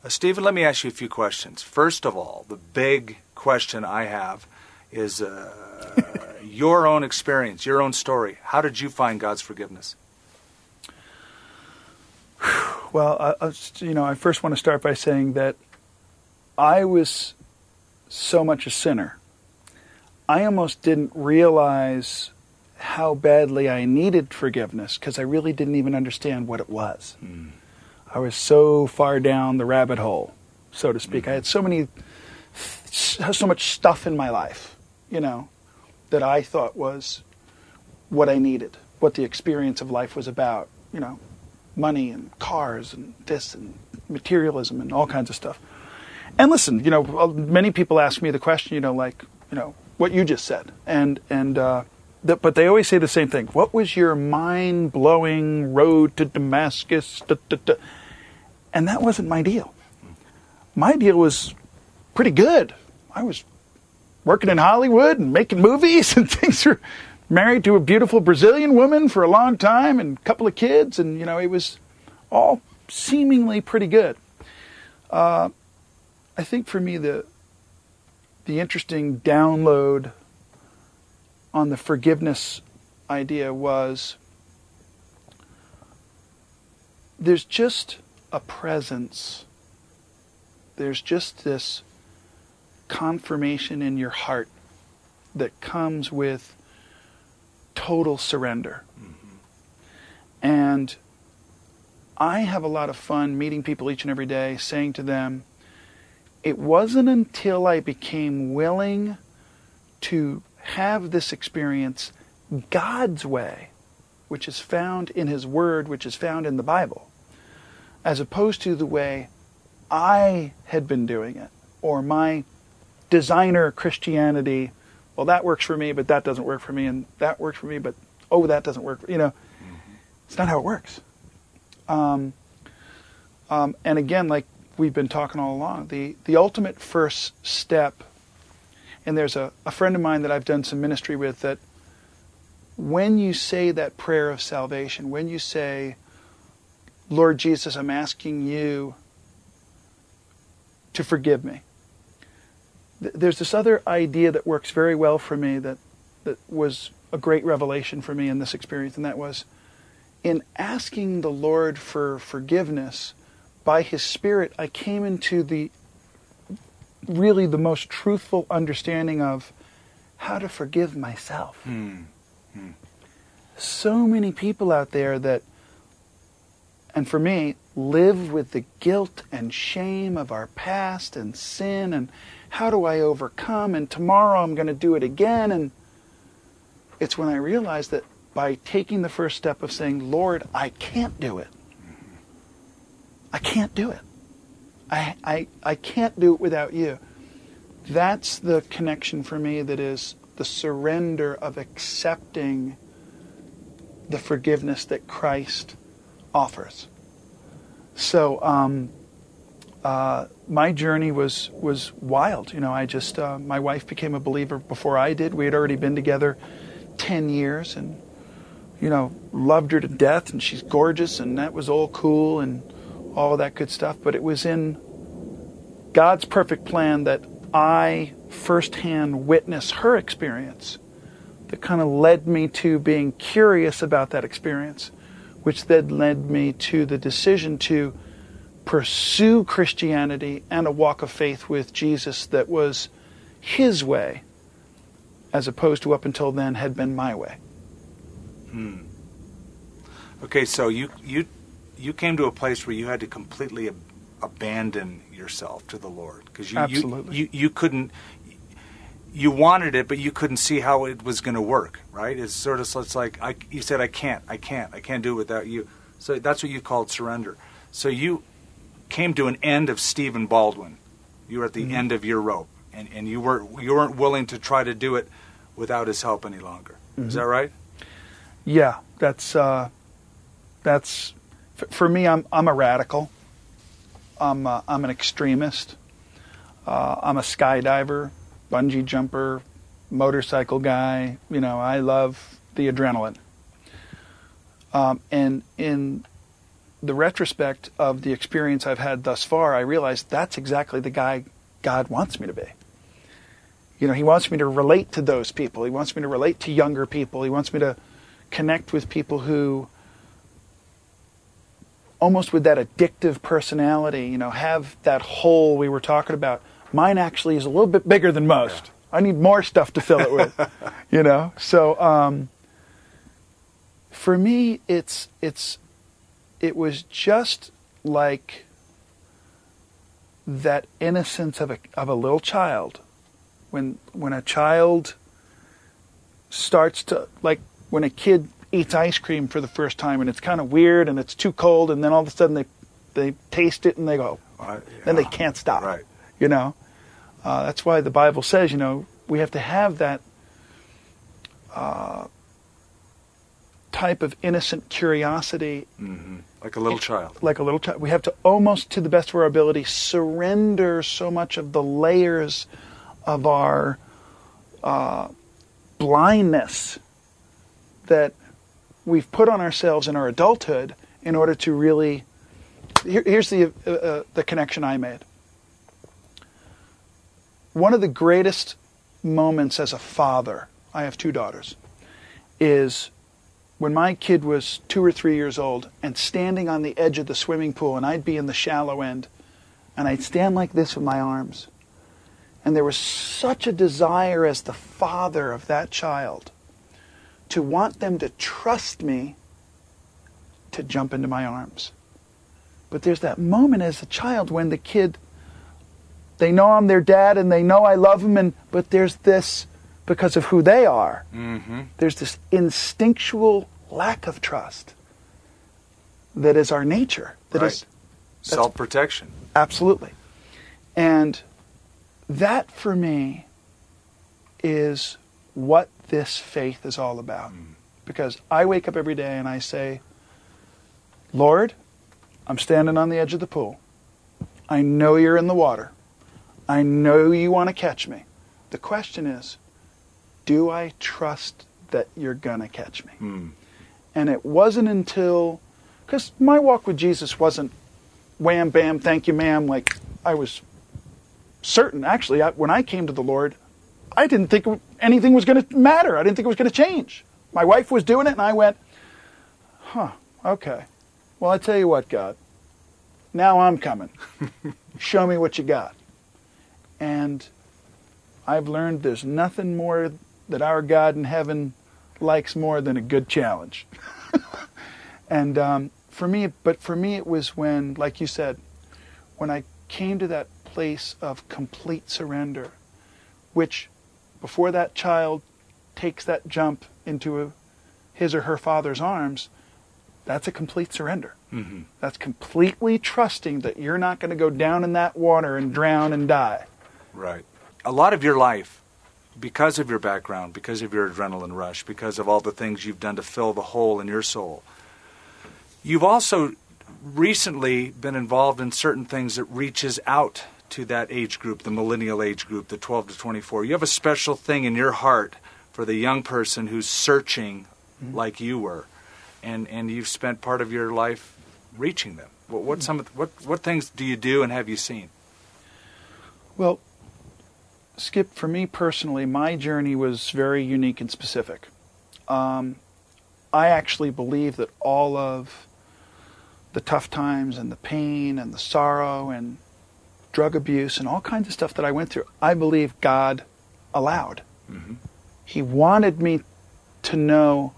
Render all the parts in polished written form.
Stephen, let me ask you a few questions. First of all, the big question I have is your own experience, your own story. How did you find God's forgiveness? Well, I first want to start by saying that I was so much a sinner. I almost didn't realize how badly I needed forgiveness because I really didn't even understand what it was. I was so far down the rabbit hole, so to speak. I had so much stuff in my life, that I thought was what I needed, what the experience of life was about, money and cars and this and materialism and all kinds of stuff. And listen, many people ask me the question, what you just said. But they always say the same thing. What was your mind-blowing road to Damascus? And that wasn't my deal. My deal was pretty good. I was working in Hollywood and making movies and things. Were married to a beautiful Brazilian woman for a long time and a couple of kids. And, it was all seemingly pretty good. I think for me, the interesting download on the forgiveness idea was there's just a presence. There's just this confirmation in your heart that comes with total surrender. And I have a lot of fun meeting people each and every day, saying to them, it wasn't until I became willing to have this experience God's way, which is found in His Word, which is found in the Bible, as opposed to the way I had been doing it, or my designer Christianity. Well, that works for me, but that doesn't work for me, and that works for me, but that doesn't work. It's not how it works. And again, like we've been talking all along, the ultimate first step. And there's a friend of mine that I've done some ministry with that when you say that prayer of salvation, when you say, Lord Jesus, I'm asking you to forgive me. There's this other idea that works very well for me that was a great revelation for me in this experience, and that was in asking the Lord for forgiveness by His Spirit, I came into really the most truthful understanding of how to forgive myself. So many people out there that, and for me, live with the guilt and shame of our past and sin and how do I overcome, and tomorrow I'm going to do it again. And it's when I realized that by taking the first step of saying, Lord, I can't do it. I can't do it. I can't do it without you. That's the connection for me that is the surrender of accepting the forgiveness that Christ offers. So my journey was wild. My wife became a believer before I did. We had already been together 10 years and, loved her to death, and she's gorgeous, and that was all cool and all of that good stuff. But it was in God's perfect plan that I firsthand witnessed her experience that kind of led me to being curious about that experience, which then led me to the decision to pursue Christianity and a walk of faith with Jesus that was His way, as opposed to up until then had been my way. Okay, so you came to a place where you had to completely abandon yourself to the Lord, because you couldn't. You wanted it, but you couldn't see how it was going to work, right? It's like you said, I can't do it without you. So that's what you called surrender. So you came to an end of Stephen Baldwin. You were at the end of your rope, and you weren't willing to try to do it without His help any longer. Is that right? Yeah, that's for me. I'm a radical. I'm an extremist. I'm a skydiver, bungee jumper, motorcycle guy. I love the adrenaline. And in the retrospect of the experience I've had thus far, I realized that's exactly the guy God wants me to be. You know, he wants me to relate to those people. He wants me to relate to younger people. He wants me to connect with people who, almost with that addictive personality, you know, have that hole we were talking about. Mine actually is a little bit bigger than most. Yeah. I need more stuff to fill it with, you know. So for me, it was just like that innocence of a little child. When a child starts to, like when a kid eats ice cream for the first time and it's kind of weird and it's too cold, and then all of a sudden they taste it and they go, then they can't stop. Right. You know, that's why the Bible says, you know, we have to have that type of innocent curiosity. Mm-hmm. Like a little child. Like a little child. We have to almost, to the best of our ability, surrender so much of the layers of our blindness that we've put on ourselves in our adulthood in order to really... Here's the connection I made. One of the greatest moments as a father, I have 2 daughters, is when my kid was 2 or 3 years old and standing on the edge of the swimming pool, and I'd be in the shallow end, and I'd stand like this with my arms. And there was such a desire as the father of that child to want them to trust me to jump into my arms. But there's that moment as a child when the kid, they know I'm their dad and they know I love them, but there's this, because of who they are, mm-hmm. there's this instinctual lack of trust that is our nature. That right. Self-protection. Absolutely. And that, for me, is what this faith is all about. Mm. Because I wake up every day and I say, Lord, I'm standing on the edge of the pool. I know you're in the water. I know you want to catch me. The question is, do I trust that you're going to catch me? Mm. And it wasn't until, because my walk with Jesus wasn't wham, bam, thank you, ma'am. Like, I was certain, actually, when I came to the Lord, I didn't think anything was going to matter. I didn't think it was going to change. My wife was doing it, and I went, okay. Well, I tell you what, God, now I'm coming. Show me what you got. And I've learned there's nothing more that our God in heaven likes more than a good challenge. And for me, it was when, like you said, when I came to that place of complete surrender, which before that child takes that jump into his or her father's arms, that's a complete surrender. Mm-hmm. That's completely trusting that you're not going to go down in that water and drown and die. Right. A lot of your life, because of your background, because of your adrenaline rush, because of all the things you've done to fill the hole in your soul, you've also recently been involved in certain things that reaches out to that age group, the millennial age group, the 12 to 24. You have a special thing in your heart for the young person who's searching mm-hmm. like you were, and you've spent part of your life reaching them. What things do you do and have you seen? Well, Skip, for me personally, my journey was very unique and specific. I actually believe that all of the tough times and the pain and the sorrow and drug abuse and all kinds of stuff that I went through, I believe God allowed. Mm-hmm. He wanted me to know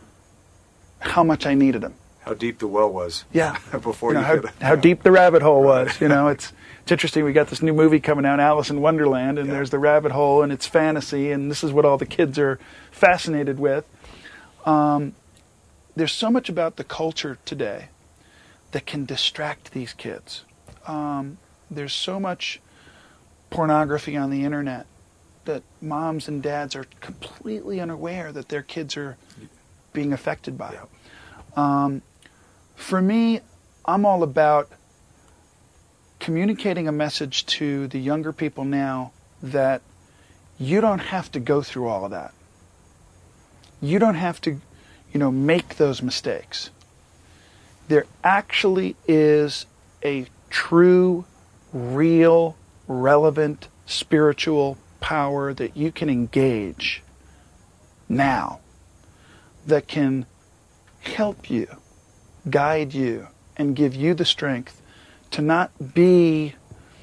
how much I needed Him. How deep the well was. Yeah. Before how deep the rabbit hole was. You know, it's interesting. We got this new movie coming out, Alice in Wonderland, and there's the rabbit hole, and it's fantasy, and this is what all the kids are fascinated with. There's so much about the culture today that can distract these kids. There's so much pornography on the internet that moms and dads are completely unaware that their kids are being affected by. Yeah. For me, I'm all about communicating a message to the younger people now that you don't have to go through all of that. You don't have to, make those mistakes. there actually is a true, real, relevant spiritual power that you can engage now that can help you, guide you, and give you the strength to not be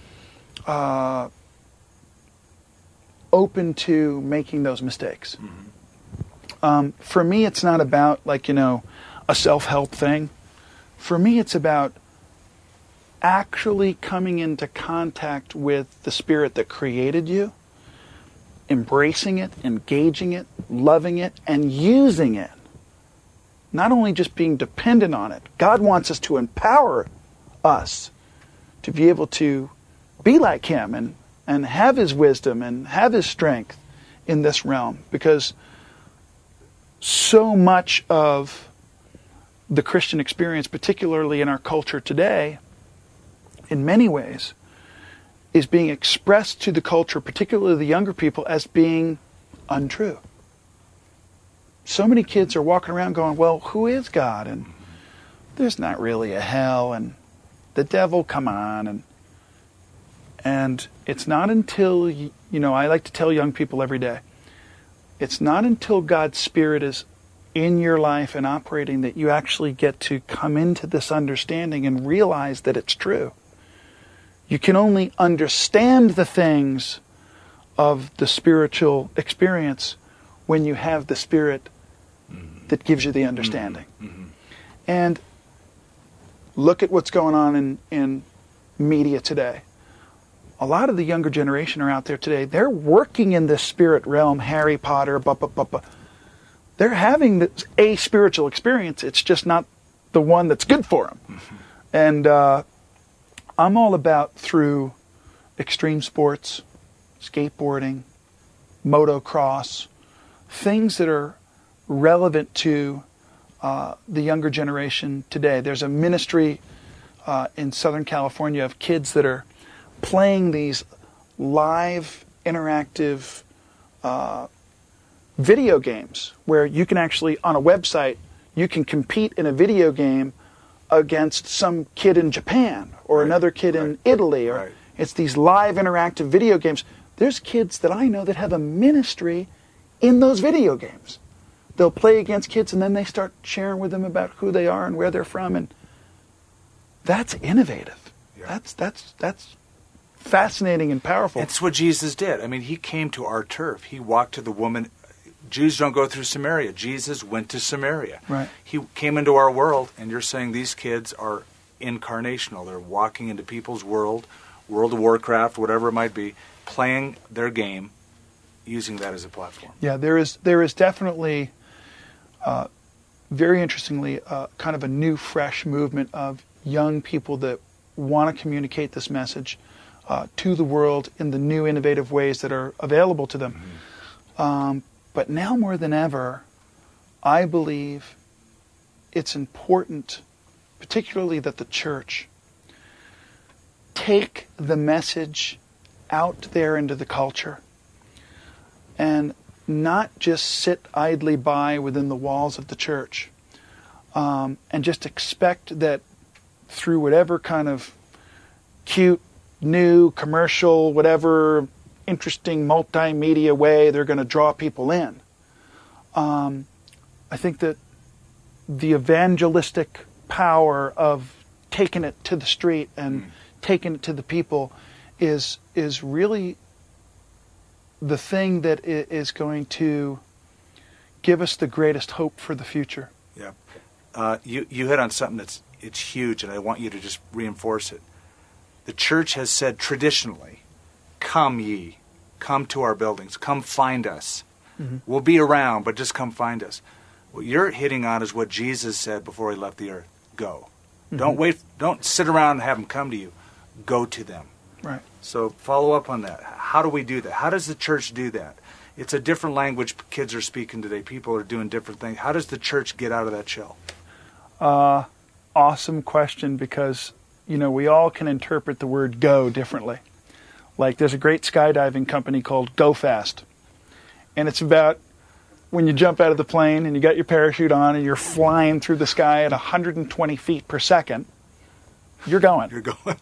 open to making those mistakes. For me, it's not about a self-help thing. For me, it's about actually coming into contact with the Spirit that created you, embracing it, engaging it, loving it, and using it. Not only just being dependent on it. God wants us to empower us to be able to be like Him and have His wisdom and have His strength in this realm. Because so much of the Christian experience, particularly in our culture today, in many ways, is being expressed to the culture, particularly the younger people, as being untrue. So many kids are walking around going, well, who is God? And there's not really a hell, and the devil, come on. And it's not until, I like to tell young people every day, it's not until God's Spirit is in your life and operating that you actually get to come into this understanding and realize that it's true. You can only understand the things of the spiritual experience when you have the Spirit that gives you the understanding. And look at what's going on in media today. A lot of the younger generation are out there today. They're working in this spirit realm, Harry Potter, They're having a spiritual experience. It's just not the one that's good for them. And I'm all about, through extreme sports, skateboarding, motocross, things that are relevant to the younger generation today. There's a ministry in Southern California of kids that are playing these live, interactive video games where you can actually, on a website, you can compete in a video game against some kid in Japan or another kid in Italy. Or it's these live, interactive video games. There's kids that I know that have a ministry in those video games. They'll play against kids and then they start sharing with them about who they are and where they're from, and that's innovative. That's fascinating and powerful. It's what Jesus did. I mean, He came to our turf. He walked to the woman. Jews don't go through Samaria. Jesus went to Samaria. He came into our world, and you're saying these kids are incarnational. They're walking into people's world, World of Warcraft, whatever it might be, playing their game, using that as a platform. Yeah, there is definitely, very interestingly, kind of a new, fresh movement of young people that want to communicate this message to the world in the new, innovative ways that are available to them. But now more than ever, I believe it's important, particularly that the church take the message out there into the culture and not just sit idly by within the walls of the church and just expect that through whatever kind of cute, new, commercial, whatever interesting multimedia way they're going to draw people in. I think that the evangelistic power of taking it to the street and taking it to the people is really the thing that is going to give us the greatest hope for the future. Yeah. You hit on something it's huge, and I want you to just reinforce it. The church has said traditionally, come ye, come to our buildings, come find us. We'll be around, but just come find us. What you're hitting on is what Jesus said before He left the earth. Go. Don't wait. Don't sit around and have them come to you. Go to them. Right. So follow up on that. How do we do that? How does the church do that? It's a different language kids are speaking today. People are doing different things. How does the church get out of that shell? Awesome question, because, we all can interpret the word go differently. Like, there's a great skydiving company called Go Fast. And it's about when you jump out of the plane and you got your parachute on and you're flying through the sky at 120 feet per second, you're going. You're going.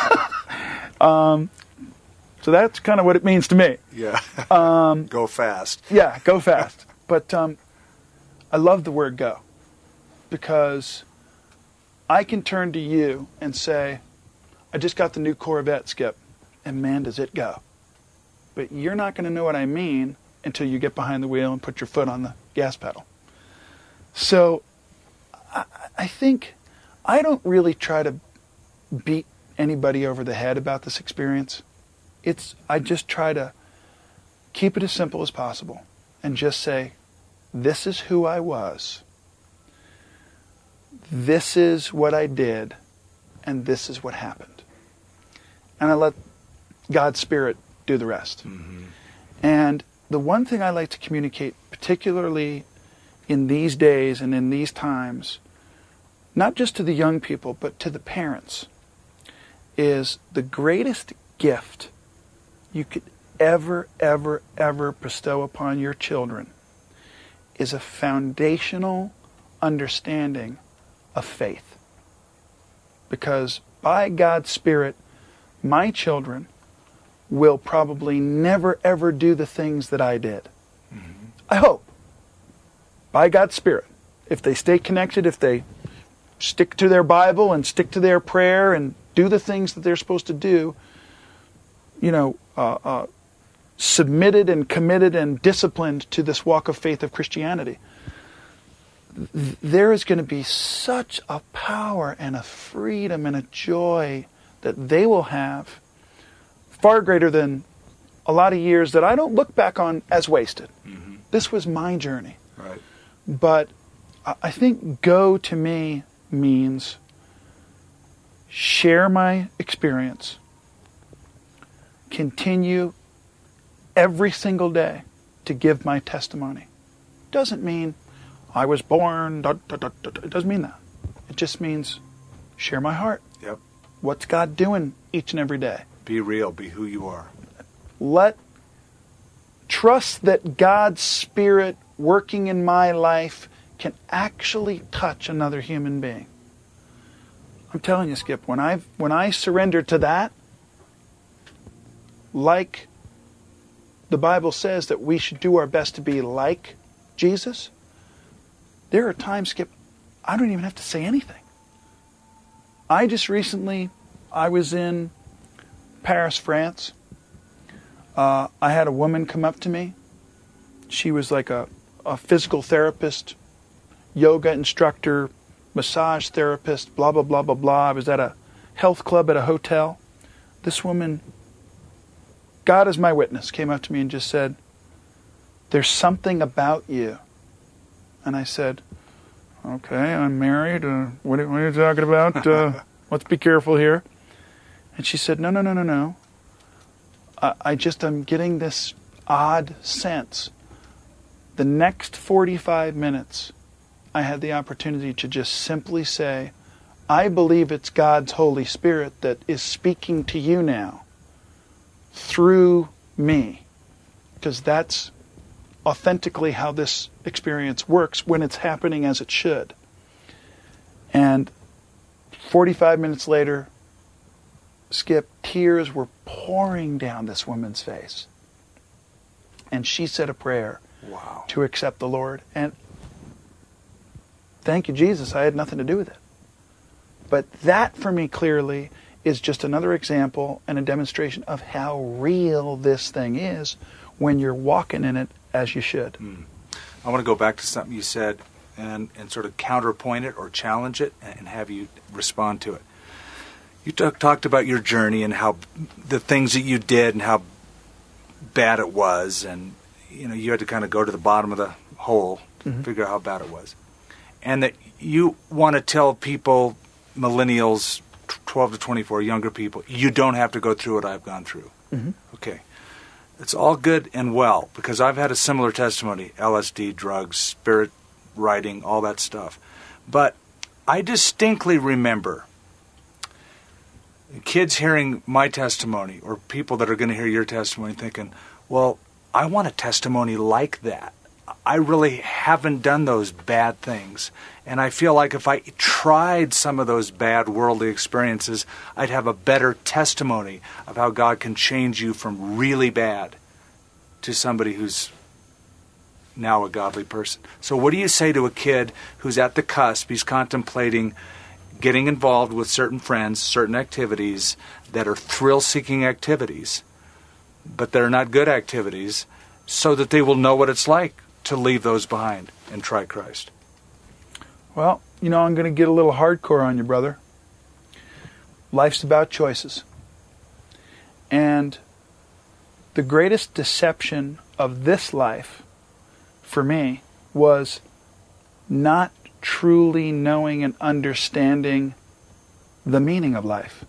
So that's kind of what it means to me. Yeah. Go fast. Yeah, go fast. But I love the word go, because I can turn to you and say, I just got the new Corvette, Skip, and man, does it go. But you're not going to know what I mean until you get behind the wheel and put your foot on the gas pedal. So I think I don't really try to beat anybody over the head about this experience. I just try to keep it as simple as possible and just say, this is who I was. This is what I did, and this is what happened. And I let God's Spirit do the rest. Mm-hmm. And the one thing I like to communicate, particularly in these days and in these times, not just to the young people, but to the parents, is the greatest gift you could ever, ever, ever bestow upon your children is a foundational understanding of faith. Because by God's Spirit, my children will probably never, ever do the things that I did. Mm-hmm. I hope. By God's Spirit. If they stay connected, if they stick to their Bible and stick to their prayer and do the things that they're supposed to do, submitted and committed and disciplined to this walk of faith of Christianity, there is going to be such a power and a freedom and a joy that they will have far greater than a lot of years that I don't look back on as wasted. Mm-hmm. This was my journey. Right. But I think go to me means share my experience, continue every single day to give my testimony. Doesn't mean I was born, it doesn't mean that. It just means share my heart. Yep. What's God doing each and every day? Be real, be who you are. Trust that God's Spirit working in my life can actually touch another human being. I'm telling you, Skip, when I surrendered to that, like the Bible says that we should do our best to be like Jesus, there are times, Skip, I don't even have to say anything. I was in Paris, France. I had a woman come up to me. She was like a physical therapist, yoga instructor, massage therapist, blah, blah, blah, blah, blah. I was at a health club at a hotel. This woman, God is my witness, came up to me and just said, "There's something about you." And I said, "Okay, I'm married. What are you talking about? Let's be careful here." And she said, No. I'm getting this odd sense. The next 45 minutes, I had the opportunity to just simply say, I believe it's God's Holy Spirit that is speaking to you now through me. Because that's authentically how this experience works when it's happening as it should. And 45 minutes later, Skip, tears were pouring down this woman's face. And she said a prayer to accept the Lord. And thank you, Jesus, I had nothing to do with it. But that, for me, clearly, is just another example and a demonstration of how real this thing is when you're walking in it as you should. I want to go back to something you said and sort of counterpoint it or challenge it and have you respond to it. You talked about your journey and how the things that you did and how bad it was, and you had to kind of go to the bottom of the hole to figure out how bad it was. And that you want to tell people, millennials, 12 to 24, younger people, you don't have to go through what I've gone through. Mm-hmm. Okay. It's all good and well, because I've had a similar testimony, LSD, drugs, spirit writing, all that stuff. But I distinctly remember kids hearing my testimony, or people that are going to hear your testimony, thinking, well, I want a testimony like that. I really haven't done those bad things. And I feel like if I tried some of those bad worldly experiences, I'd have a better testimony of how God can change you from really bad to somebody who's now a godly person. So what do you say to a kid who's at the cusp? He's contemplating getting involved with certain friends, certain activities that are thrill-seeking activities, but they're not good activities, so that they will know what it's like to leave those behind and try Christ. Well, I'm going to get a little hardcore on you, brother. Life's about choices. And the greatest deception of this life, for me, was not truly knowing and understanding the meaning of life.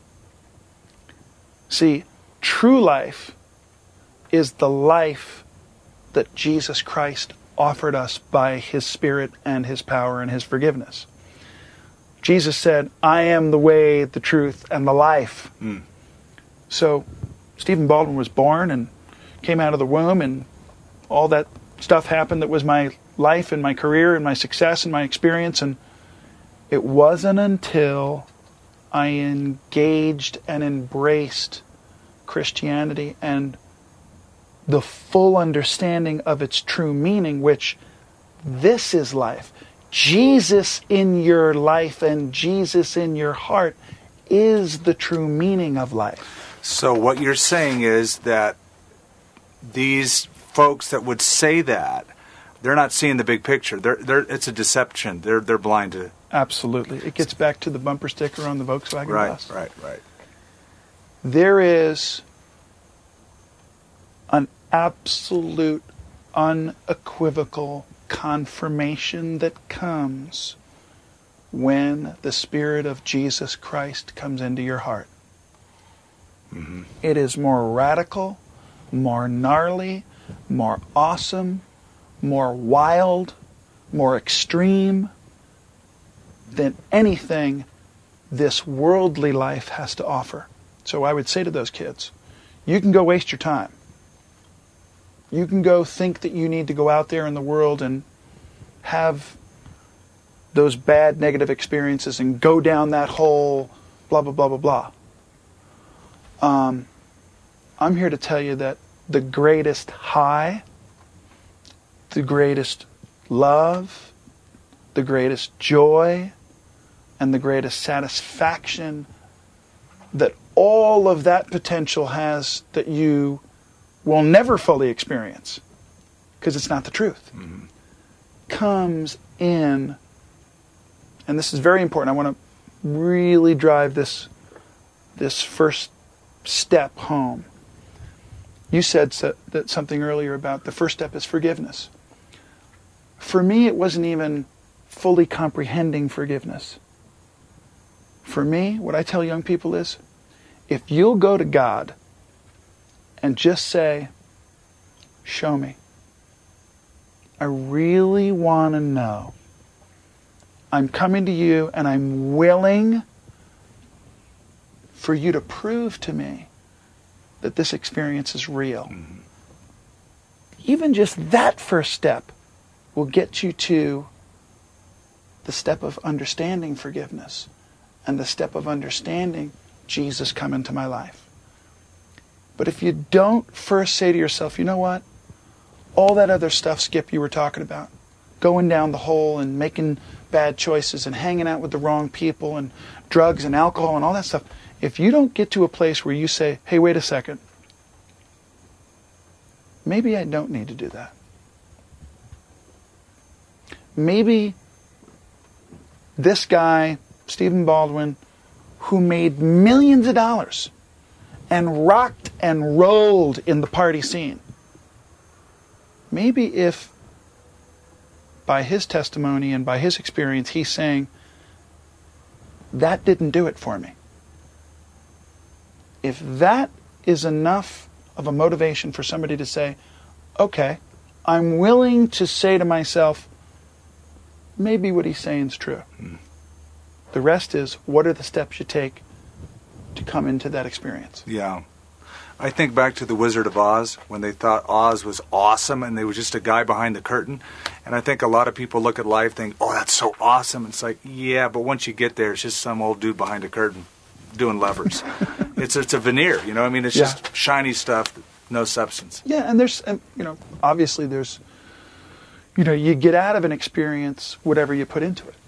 See, true life is the life that Jesus Christ offered us by His Spirit and His power and His forgiveness. Jesus said, I am the way, the truth, and the life. So Stephen Baldwin was born and came out of the womb, and all that stuff happened that was my life and my career and my success and my experience. And it wasn't until I engaged and embraced Christianity and the full understanding of its true meaning, which this is life. Jesus in your life and Jesus in your heart is the true meaning of life. So what you're saying is that these folks that would say that, they're not seeing the big picture. It's a deception. They're blind to. Absolutely. It gets back to the bumper sticker on the Volkswagen bus. Right. There is an absolute, unequivocal confirmation that comes when the Spirit of Jesus Christ comes into your heart. Mm-hmm. It is more radical, more gnarly, more awesome, more wild, more extreme than anything this worldly life has to offer. So I would say to those kids, you can go waste your time. You can go think that you need to go out there in the world and have those bad negative experiences and go down that whole blah, blah, blah, blah, blah. I'm here to tell you that the greatest high, the greatest love, the greatest joy, and the greatest satisfaction that all of that potential has that you will never fully experience, because it's not the truth, comes in, and this is very important. I want to really drive this first step home. You said that something earlier about the first step is forgiveness. For me, it wasn't even fully comprehending forgiveness. For me, what I tell young people is, if you'll go to God and just say, show me. I really want to know. I'm coming to you and I'm willing for you to prove to me that this experience is real. Mm-hmm. Even just that first step will get you to the step of understanding forgiveness and the step of understanding Jesus come into my life. But if you don't first say to yourself, you know what? All that other stuff, Skip, you were talking about, going down the hole and making bad choices and hanging out with the wrong people and drugs and alcohol and all that stuff, if you don't get to a place where you say, hey, wait a second, maybe I don't need to do that. Maybe this guy, Stephen Baldwin, who made millions of dollars and rocked and rolled in the party scene, maybe if by his testimony and by his experience he's saying, that didn't do it for me. If that is enough of a motivation for somebody to say, okay, I'm willing to say to myself, maybe what he's saying is true. The rest is, what are the steps you take to come into that experience? Yeah. I think back to The Wizard of Oz, when they thought Oz was awesome and there was just a guy behind the curtain. And I think a lot of people look at life and think, oh, that's so awesome. It's like, yeah, but once you get there, it's just some old dude behind a curtain doing levers. It's a veneer, you know? I mean, it's just shiny stuff, no substance. Yeah, and there's, obviously there's, you get out of an experience whatever you put into it.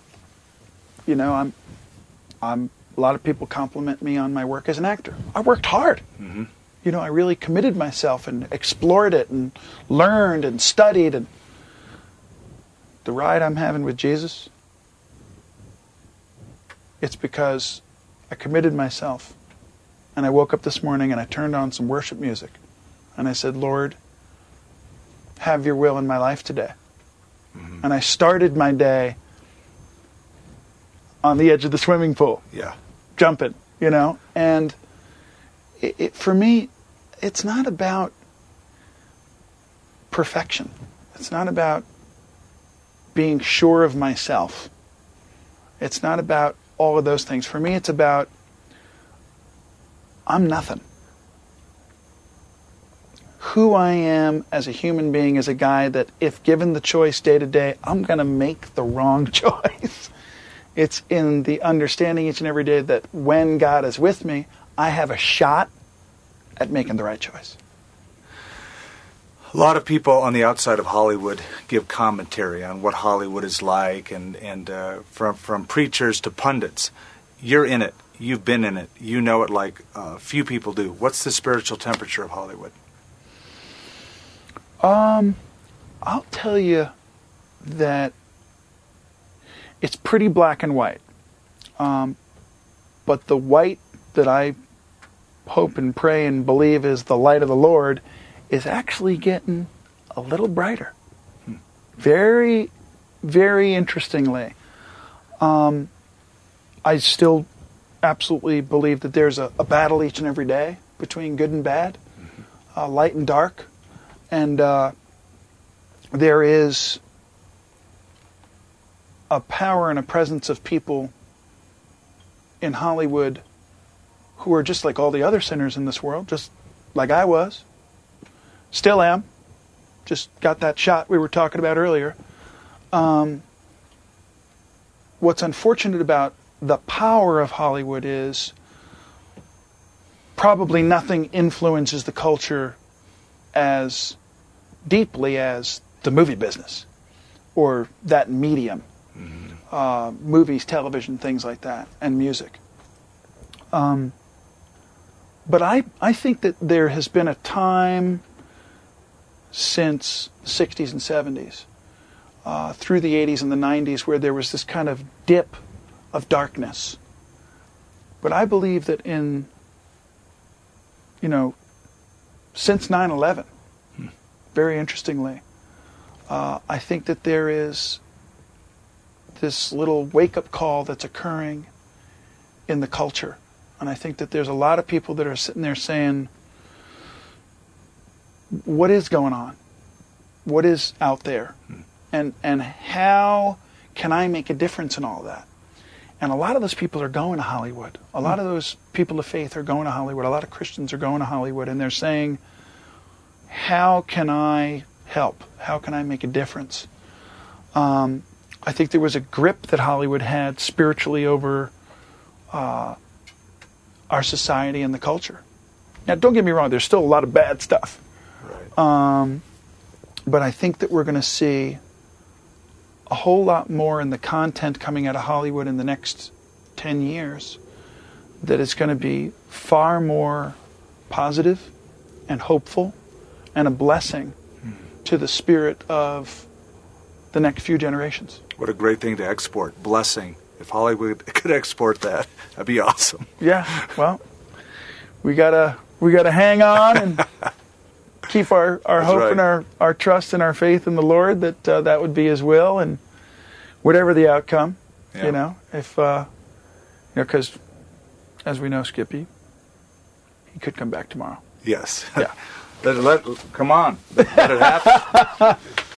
I'm a lot of people compliment me on my work as an actor. I worked hard. Mm-hmm. I really committed myself and explored it and learned and studied. And the ride I'm having with Jesus, it's because I committed myself. And I woke up this morning and I turned on some worship music. And I said, Lord, have your will in my life today. Mm-hmm. And I started my day on the edge of the swimming pool. Yeah. Jumping, And for me, it's not about perfection. It's not about being sure of myself. It's not about all of those things. For me, it's about I'm nothing. Who I am as a human being is a guy that, if given the choice day to day, I'm going to make the wrong choice. It's in the understanding each and every day that when God is with me, I have a shot at making the right choice. A lot of people on the outside of Hollywood give commentary on what Hollywood is like, and from preachers to pundits. You're in it. You've been in it. You know it like few people do. What's the spiritual temperature of Hollywood? I'll tell you that it's pretty black and white. But the white that I hope and pray and believe is the light of the Lord is actually getting a little brighter. Very, very interestingly. I still absolutely believe that there's a battle each and every day between good and bad, light and dark. And there is a power and a presence of people in Hollywood who are just like all the other sinners in this world, just like I was, still am, just got that shot we were talking about earlier. What's unfortunate about the power of Hollywood is probably nothing influences the culture as deeply as the movie business or that medium. Movies, television, things like that, and music. But I think that there has been a time since the 60s and 70s, through the 80s and the 90s, where there was this kind of dip of darkness. But I believe that since 9/11, very interestingly, I think that there is this little wake-up call that's occurring in the culture. And I think that there's a lot of people that are sitting there saying, what is going on? What is out there? And how can I make a difference in all of that? And a lot of those people are going to Hollywood. A lot of those people of faith are going to Hollywood. A lot of Christians are going to Hollywood. And they're saying, how can I help? How can I make a difference? I think there was a grip that Hollywood had spiritually over our society and the culture. Now, don't get me wrong, there's still a lot of bad stuff. Right. But I think that we're going to see a whole lot more in the content coming out of Hollywood in the next 10 years that is going to be far more positive and hopeful and a blessing to the spirit of the next few generations. What a great thing to export. Blessing. If Hollywood could export that, that'd be awesome. Yeah, well, we gotta hang on and keep our hope right. And our trust and our faith in the Lord that would be His will, and whatever the outcome, if because as we know, Skippy, he could come back tomorrow. Yes. Yeah. Come on. Let it happen.